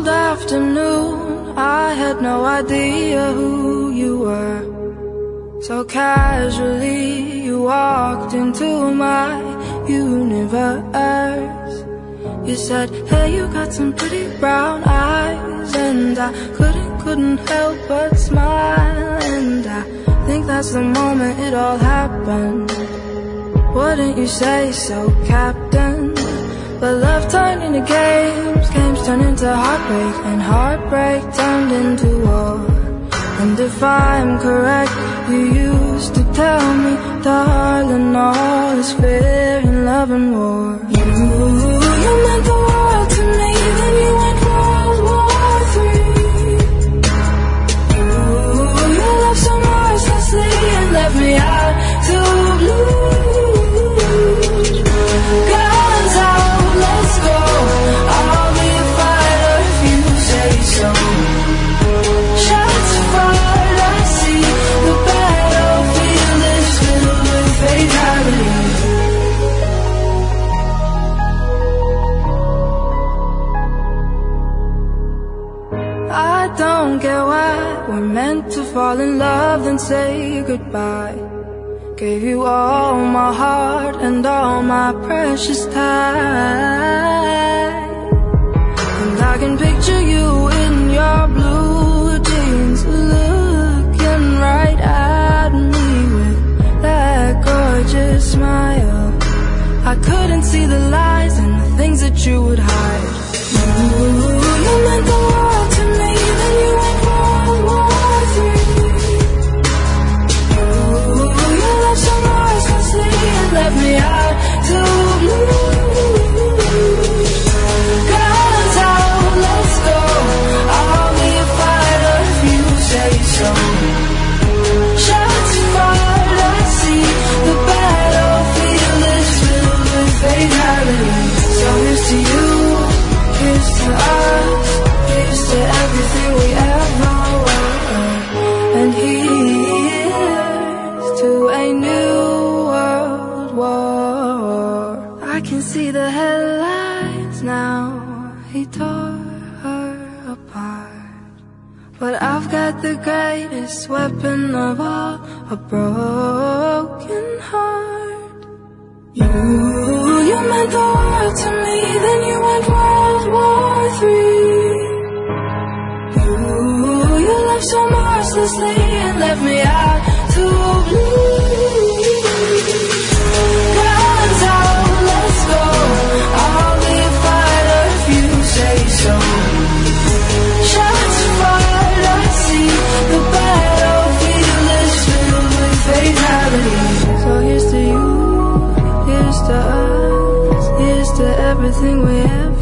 cold afternoon, I had no idea who you were. So casually you walked into my universe. You said, hey, you got some pretty brown eyes. And I couldn't help but smile. And I think that's the moment it all happened. Wouldn't you say so, Captain? But love turned into games, games turned into heartbreak, and heartbreak turned into war. And if I'm correct, you used to tell me, darling, all is fair in love and war. You meant the world to me, then you went World War III. You left so mercilessly and left me out to lose. Guns out, let's go. I'll be a fighter if you say so. Shots fired, I see the battlefield is filled with fatality. I don't get why we're meant to fall in love and say goodbye. Gave you all my heart and all my precious time. And I can picture you in your blue jeans, looking right at me with that gorgeous smile. I couldn't see the lies and the things that you would hide. You meant the world to me, then you went World War III. You left so mercilessly and left me out to lose. Guns out, let's go. I'll be a fighter if you say so. Shots fired, I see the battlefield is filled with fatality. So here's to you, here's to us, here's to everything we ever were. And here's to a new world war. I can see the headlines now, he tore her apart. But I've got the greatest weapon of all, a broken heart. You meant the world to me, then you went World War III. You left so mercilessly and left me out to bleed. Guns out, let's go. I'll be a fighter if you say so. Shots fired, I see the battlefield is filled with fatality. So here's to you, here's to us, here's to everything we ever